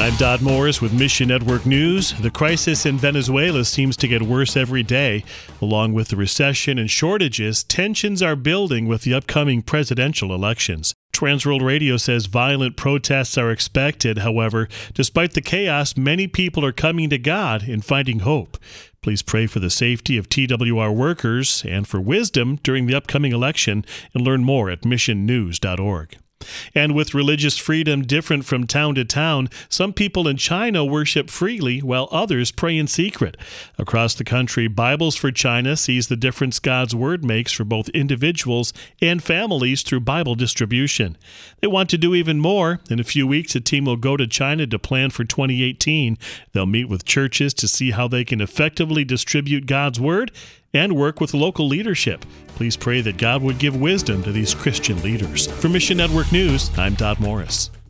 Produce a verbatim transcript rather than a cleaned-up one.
I'm Dodd Morris with Mission Network News. The crisis in Venezuela seems to get worse every day. Along with the recession and shortages, tensions are building with the upcoming presidential elections. Transworld Radio says violent protests are expected. However, despite the chaos, many people are coming to God and finding hope. Please pray for the safety of T W R workers and for wisdom during the upcoming election, and learn more at mission news dot org. And with religious freedom different from town to town, some people in China worship freely while others pray in secret. Across the country, Bibles for China sees the difference God's Word makes for both individuals and families through Bible distribution. They want to do even more. In a few weeks, a team will go to China to plan for twenty eighteen. They'll meet with churches to see how they can effectively distribute God's Word and work with local leadership. Please pray that God would give wisdom to these Christian leaders. For Mission Network News, I'm Dodd Morris.